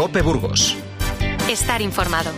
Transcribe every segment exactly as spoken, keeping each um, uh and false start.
COPE Burgos. Estar informado.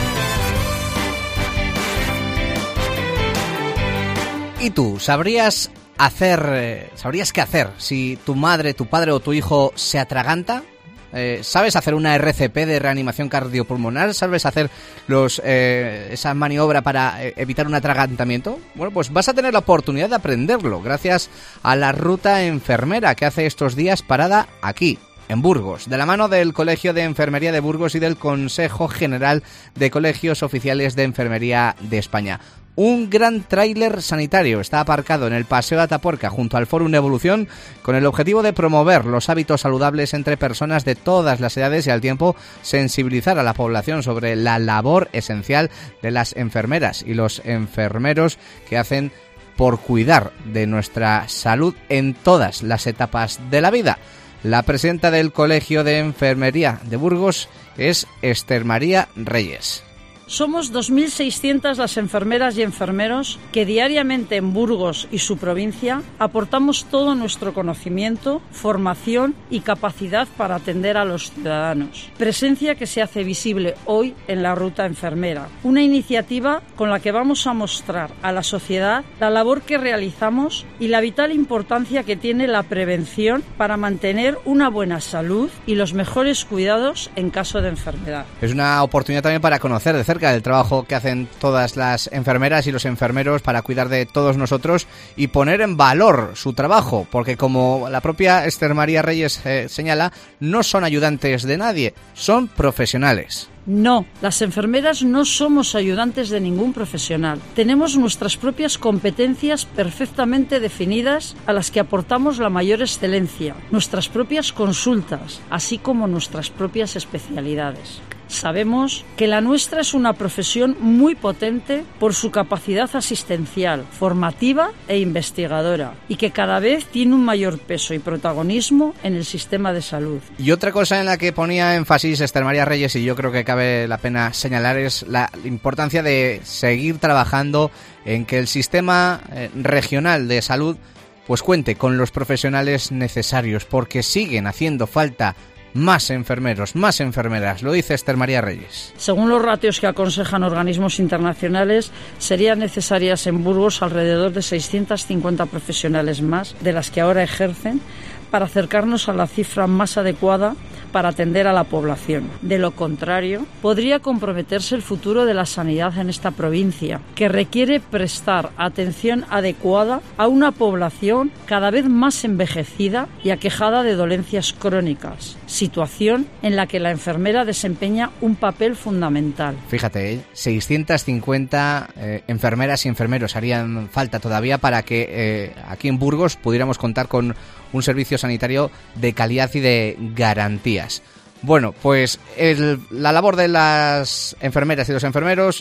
¿Y tú, sabrías hacer, eh, sabrías qué hacer si tu madre, tu padre o tu hijo se atraganta? Eh, ¿Sabes hacer una R C P de reanimación cardiopulmonar? ¿Sabes hacer los eh, esa maniobra para eh, evitar un atragantamiento? Bueno, pues vas a tener la oportunidad de aprenderlo gracias a la ruta enfermera que hace estos días parada aquí, en Burgos, de la mano del Colegio de Enfermería de Burgos y del Consejo General de Colegios Oficiales de Enfermería de España. Un gran tráiler sanitario está aparcado en el Paseo de Atapuerca junto al Fórum Evolución con el objetivo de promover los hábitos saludables entre personas de todas las edades y al tiempo sensibilizar a la población sobre la labor esencial de las enfermeras y los enfermeros que hacen por cuidar de nuestra salud en todas las etapas de la vida. La presidenta del Colegio de Enfermería de Burgos es Esther María Reyes. Somos dos mil seiscientas las enfermeras y enfermeros que diariamente en Burgos y su provincia aportamos todo nuestro conocimiento, formación y capacidad para atender a los ciudadanos. Presencia que se hace visible hoy en la Ruta Enfermera, una iniciativa con la que vamos a mostrar a la sociedad la labor que realizamos y la vital importancia que tiene la prevención para mantener una buena salud y los mejores cuidados en caso de enfermedad. Es una oportunidad también para conocer de cerca del trabajo que hacen todas las enfermeras y los enfermeros para cuidar de todos nosotros y poner en valor su trabajo, porque como la propia Esther María Reyes eh, señala, no son ayudantes de nadie, son profesionales. No, las enfermeras no somos ayudantes de ningún profesional. Tenemos nuestras propias competencias perfectamente definidas a las que aportamos la mayor excelencia, nuestras propias consultas, así como nuestras propias especialidades. Sabemos que la nuestra es una profesión muy potente por su capacidad asistencial, formativa e investigadora y que cada vez tiene un mayor peso y protagonismo en el sistema de salud. Y otra cosa en la que ponía énfasis Esther María Reyes, y yo creo que cabe la pena señalar, es la importancia de seguir trabajando en que el sistema eh, regional de salud pues cuente con los profesionales necesarios, porque siguen haciendo falta más enfermeros, más enfermeras, lo dice Esther María Reyes. Según los ratios que aconsejan organismos internacionales, serían necesarias en Burgos alrededor de seiscientas cincuenta profesionales más de las que ahora ejercen para acercarnos a la cifra más adecuada para atender a la población. De lo contrario, podría comprometerse el futuro de la sanidad en esta provincia, que requiere prestar atención adecuada a una población cada vez más envejecida y aquejada de dolencias crónicas, situación en la que la enfermera desempeña un papel fundamental. Fíjate, ¿eh? seiscientas cincuenta eh, enfermeras y enfermeros harían falta todavía para que eh, aquí en Burgos pudiéramos contar con un servicio sanitario de calidad y de garantías. Bueno, pues el, la labor de las enfermeras y los enfermeros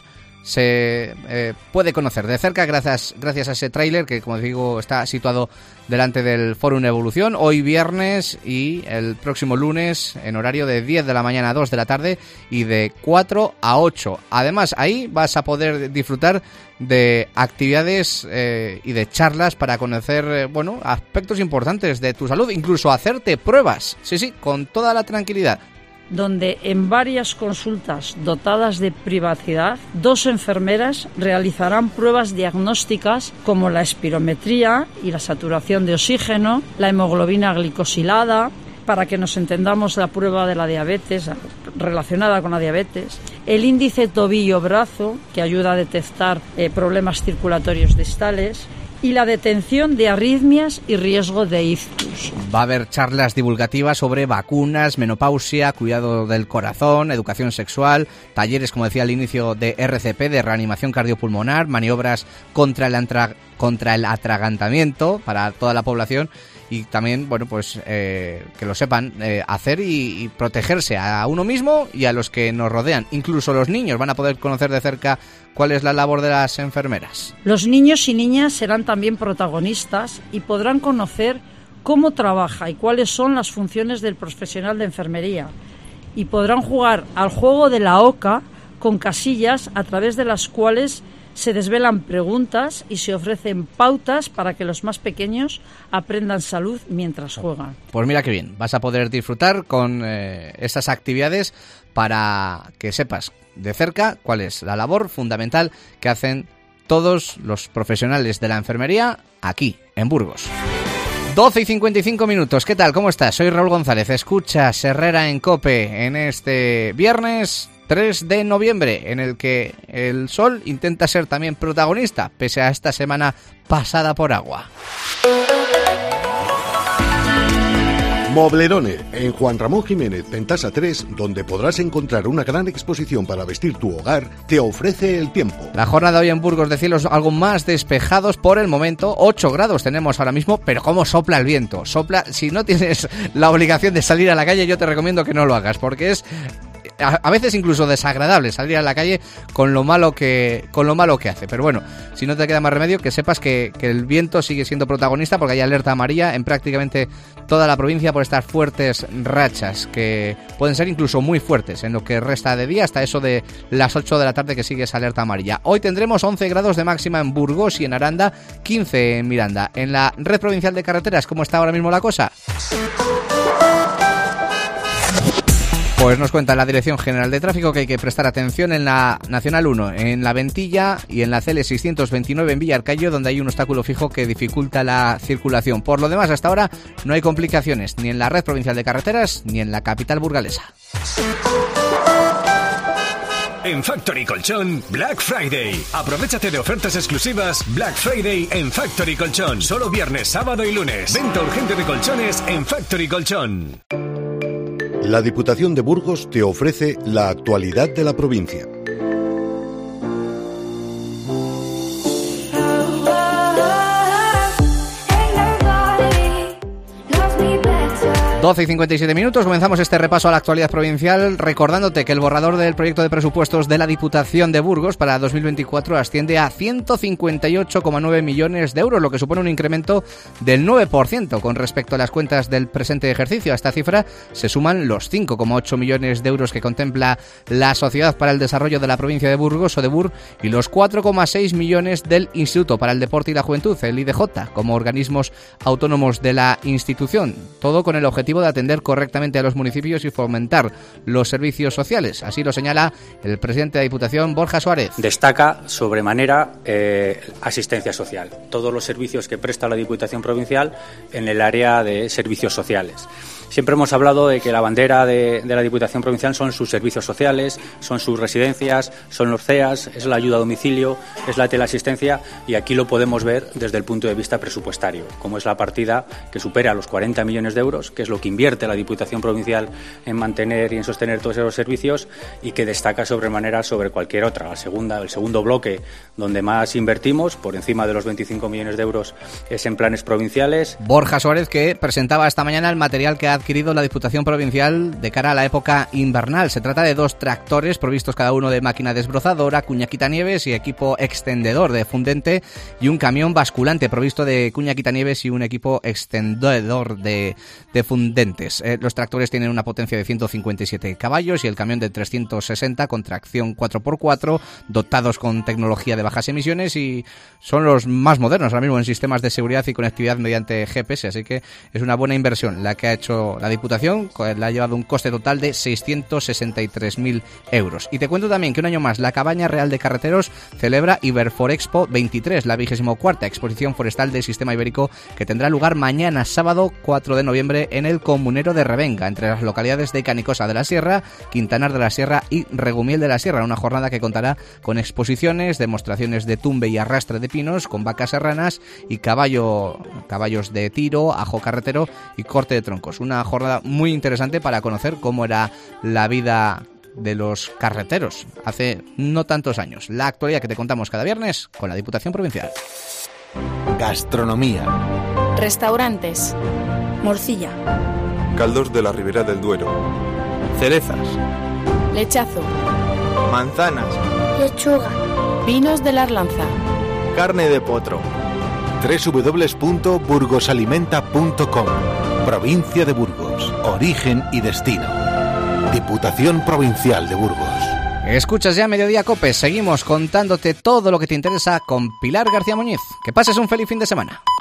se eh, puede conocer de cerca gracias, gracias a ese tráiler que, como digo, está situado delante del Fórum Evolución hoy viernes y el próximo lunes en horario de diez de la mañana a dos de la tarde y de cuatro a ocho. Además, ahí vas a poder disfrutar de actividades eh, y de charlas para conocer eh, bueno, aspectos importantes de tu salud, incluso hacerte pruebas, sí, sí, con toda la tranquilidad. Donde en varias consultas dotadas de privacidad, dos enfermeras realizarán pruebas diagnósticas como la espirometría y la saturación de oxígeno, la hemoglobina glicosilada, para que nos entendamos la prueba de la diabetes, relacionada con la diabetes, el índice tobillo-brazo, que ayuda a detectar eh, problemas circulatorios distales, y la detención de arritmias y riesgo de ictus. Va a haber charlas divulgativas sobre vacunas, menopausia, cuidado del corazón, educación sexual, talleres, como decía al inicio, de R C P, de reanimación cardiopulmonar, maniobras contra el, antra- contra el atragantamiento para toda la población y también, bueno, pues eh, que lo sepan eh, hacer y, y protegerse a uno mismo y a los que nos rodean. Incluso los niños van a poder conocer de cerca cuál es la labor de las enfermeras. Los niños y niñas serán también protagonistas y podrán conocer cómo trabaja y cuáles son las funciones del profesional de enfermería. Y podrán jugar al juego de la oca con casillas a través de las cuales Se desvelan preguntas y se ofrecen pautas para que los más pequeños aprendan salud mientras juegan. Pues mira qué bien, vas a poder disfrutar con eh, estas actividades para que sepas de cerca cuál es la labor fundamental que hacen todos los profesionales de la enfermería aquí, en Burgos. doce y cincuenta y cinco minutos, ¿qué tal? ¿Cómo estás? Soy Raúl González, escuchas Herrera en COPE en este viernes tres de noviembre, en el que el sol intenta ser también protagonista, pese a esta semana pasada por agua. Moblerone, en Juan Ramón Jiménez, Pentasa tres, donde podrás encontrar una gran exposición para vestir tu hogar, te ofrece el tiempo. La jornada hoy en Burgos de cielos algo más despejados por el momento, ocho grados tenemos ahora mismo, pero cómo sopla el viento, sopla, si no tienes la obligación de salir a la calle, yo te recomiendo que no lo hagas, porque es a veces incluso desagradable salir a la calle con lo malo que con lo malo que hace, pero bueno, si no te queda más remedio, que sepas que, que el viento sigue siendo protagonista, porque hay alerta amarilla en prácticamente toda la provincia por estas fuertes rachas que pueden ser incluso muy fuertes en lo que resta de día, hasta eso de las ocho de la tarde que sigue esa alerta amarilla. Hoy tendremos once grados de máxima en Burgos y en Aranda, quince en Miranda. En la red provincial de carreteras, ¿cómo está ahora mismo la cosa? Pues nos cuenta la Dirección General de Tráfico que hay que prestar atención en la Nacional uno, en la Ventilla y en la C L seiscientos veintinueve en Villarcayo, donde hay un obstáculo fijo que dificulta la circulación. Por lo demás, hasta ahora no hay complicaciones ni en la red provincial de carreteras ni en la capital burgalesa. En Factory Colchón, Black Friday. Aprovéchate de ofertas exclusivas Black Friday en Factory Colchón. Solo viernes, sábado y lunes. Venta urgente de colchones en Factory Colchón. La Diputación de Burgos te ofrece la actualidad de la provincia. doce y cincuenta y siete minutos, comenzamos este repaso a la actualidad provincial recordándote que el borrador del proyecto de presupuestos de la Diputación de Burgos para dos mil veinticuatro asciende a ciento cincuenta y ocho coma nueve millones de euros, lo que supone un incremento del nueve por ciento con respecto a las cuentas del presente ejercicio. A esta cifra se suman los cinco coma ocho millones de euros que contempla la Sociedad para el Desarrollo de la Provincia de Burgos, Odebur, y los cuatro coma seis millones del Instituto para el Deporte y la Juventud, el I D J, como organismos autónomos de la institución. Todo con el objetivo de atender correctamente a los municipios y fomentar los servicios sociales. Así lo señala el presidente de la Diputación, Borja Suárez. Destaca sobremanera eh, asistencia social, todos los servicios que presta la Diputación Provincial en el área de servicios sociales. Siempre hemos hablado de que la bandera de, de la Diputación Provincial son sus servicios sociales, son sus residencias, son los C E As, es la ayuda a domicilio, es la teleasistencia, y aquí lo podemos ver desde el punto de vista presupuestario, como es la partida que supera los cuarenta millones de euros, que es lo que invierte la Diputación Provincial en mantener y en sostener todos esos servicios, y que destaca sobremanera sobre cualquier otra. La segunda, el segundo bloque donde más invertimos, por encima de los veinticinco millones de euros, es en planes provinciales. Borja Suárez, que presentaba esta mañana el material que ha adquirido la Diputación Provincial de cara a la época invernal. Se trata de dos tractores provistos cada uno de máquina desbrozadora, cuña quitanieves y equipo extendedor de fundente, y un camión basculante provisto de cuña quitanieves y un equipo extendedor de, de fundentes. Eh, los tractores tienen una potencia de ciento cincuenta y siete caballos y el camión de trescientos sesenta con tracción cuatro por cuatro, dotados con tecnología de bajas emisiones, y son los más modernos ahora mismo en sistemas de seguridad y conectividad mediante G P S, así que es una buena inversión la que ha hecho la Diputación. Le ha llevado un coste total de seiscientos sesenta y tres mil euros. Y te cuento también que un año más la Cabaña Real de Carreteros celebra Iberforexpo veintitrés, la vigésimo cuarta exposición forestal del sistema ibérico, que tendrá lugar mañana sábado cuatro de noviembre en el Comunero de Revenga, entre las localidades de Canicosa de la Sierra, Quintanar de la Sierra y Regumiel de la Sierra. Una jornada que contará con exposiciones, demostraciones de tumbe y arrastre de pinos, con vacas serranas y caballo, caballos de tiro, ajo carretero y corte de troncos. Una jornada muy interesante para conocer cómo era la vida de los carreteros hace no tantos años. La actualidad que te contamos cada viernes con la Diputación Provincial. Gastronomía. Restaurantes. Morcilla. Caldos de la Ribera del Duero. Cerezas. Lechazo. Manzanas. Lechuga. Vinos de la Arlanza. Carne de potro. doble u doble u doble u punto burgosalimenta punto com. Provincia de Burgos. Origen y destino. Diputación Provincial de Burgos. Escuchas ya Mediodía Cope, seguimos contándote todo lo que te interesa con Pilar García Muñiz. Que pases un feliz fin de semana.